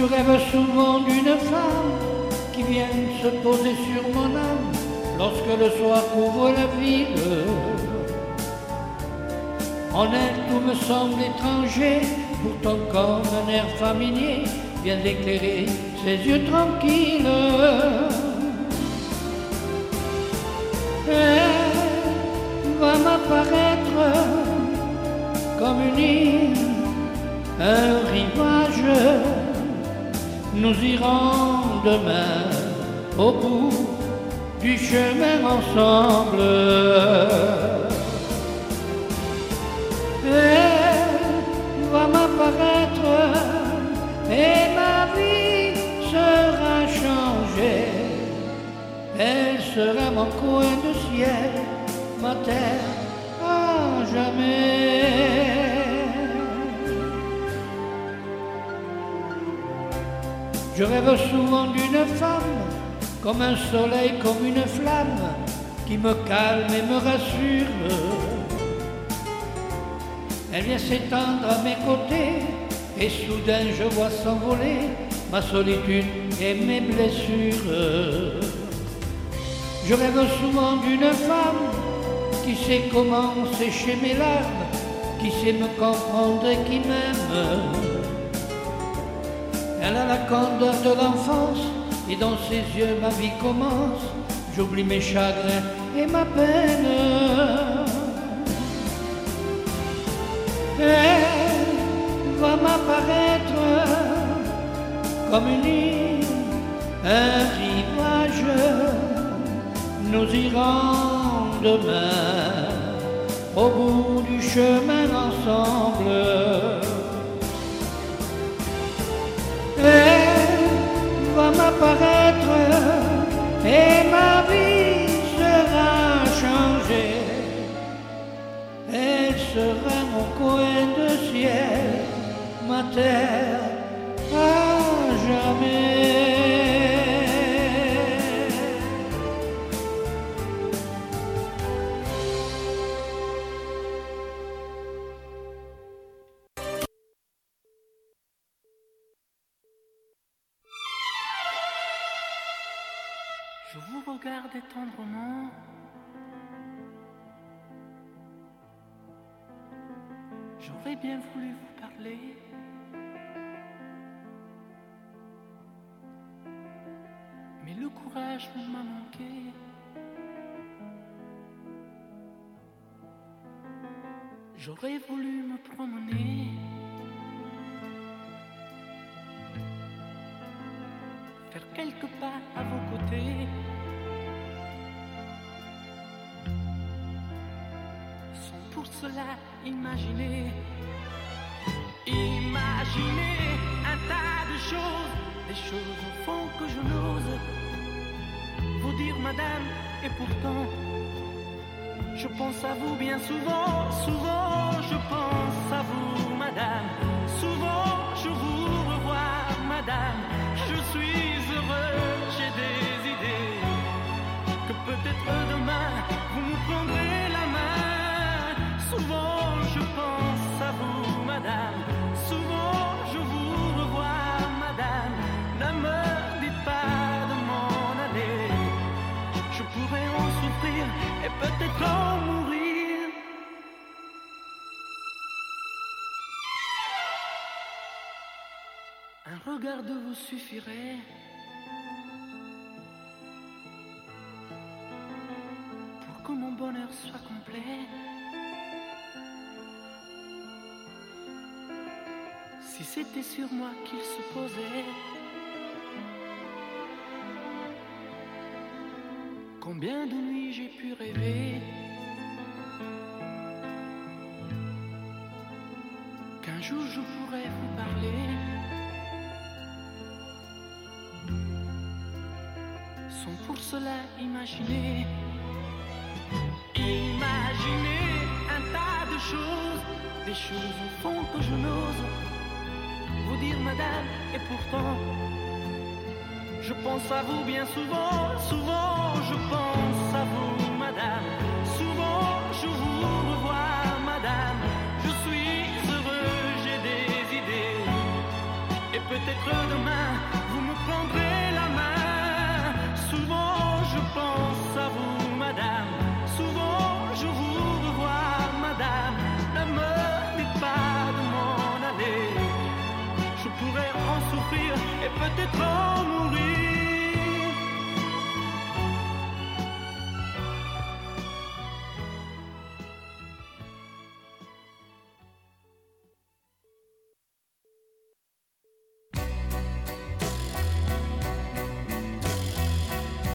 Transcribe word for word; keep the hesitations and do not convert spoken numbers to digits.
Je rêve souvent d'une femme qui vienne se poser sur mon âme lorsque le soir couvre la ville. En elle tout me semble étranger, pourtant comme un air familier vient d'éclairer ses yeux tranquilles. Elle va m'apparaître comme une île, un rivage. Nous irons demain au bout du chemin ensemble. Elle va m'apparaître et ma vie sera changée. Elle sera mon coin de ciel, ma terre à jamais. Je rêve souvent d'une femme, comme un soleil, comme une flamme, qui me calme et me rassure. Elle vient s'étendre à mes côtés, et soudain je vois s'envoler ma solitude et mes blessures. Je rêve souvent d'une femme qui sait comment sécher mes larmes, qui sait me comprendre et qui m'aime. Elle a la candeur de l'enfance et dans ses yeux ma vie commence. J'oublie mes chagrins et ma peine. Elle va m'apparaître comme une île, un rivage. Nous irons demain au bout du chemin ensemble. Elle va m'apparaître et ma vie sera changée. Elle sera mon coin de ciel, ma terre à jamais. Je vous regardais tendrement, j'aurais bien voulu vous parler, mais le courage m'a manqué. J'aurais voulu me promener, faire quelques pas à vos côtés, sans pour cela imaginer, imaginer un tas de choses, des choses au fond que je n'ose vous dire, madame, et pourtant je pense à vous bien souvent, souvent je pense à vous, madame, souvent je vous revois, madame, je suis heureux, j'ai des idées, que peut-être demain vous me prendrez la main. Souvent je pense à vous, madame, souvent je vous revois, madame, ne me dites pas de m'en aller, je pourrais en souffrir et peut-être en mourir. Un regard de vous suffirait pour que mon bonheur soit complet. Si c'était sur moi qu'il se posait, combien de nuits j'ai pu rêver qu'un jour je pourrais vous parler, sans pour cela imaginer, imaginer un tas de choses, des choses au fond que je n'ose vous dire, madame, et pourtant je pense à vous bien souvent, souvent je pense à vous, madame, souvent je vous revois, madame, je suis heureux, j'ai des idées, et et peut-être demain vous me prendrez la main. Souvent je pense à vous, madame, souvent je vous revois, madame. Ne me dites pas de m'en aller, je pourrais en souffrir et peut-être en mourir.